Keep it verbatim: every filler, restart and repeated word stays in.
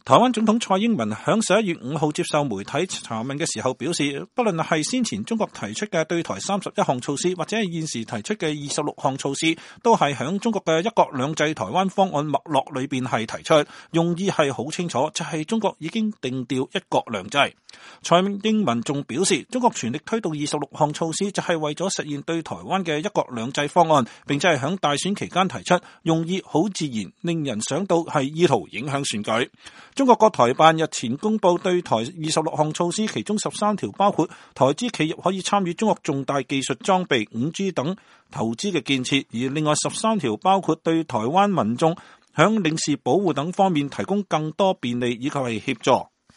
台灣總統蔡英文響十一月五號接受媒體查問嘅時候表示，不論係先前中國提出嘅對台三十一項措施，或者係現時提出嘅二十六項措施，都係響中國嘅一國兩制台灣方案脈絡裏邊係提出，用意係好清楚，就係、是、中國已經定調一國兩制。蔡英文仲表示，中國全力推動二十六項措施，就係為咗實現對台灣嘅一國兩制方案，並且係響大選期間提出，用意好自然，令人想到係意圖影響選舉。中國國台辦日前公布對台二十六項措施，其中十三條包括台資企業可以參與中國重大技術裝備、五 G 等投資嘅建設，而另外十三條包括對台灣民眾響領事保護等方面提供更多便利以及係協助。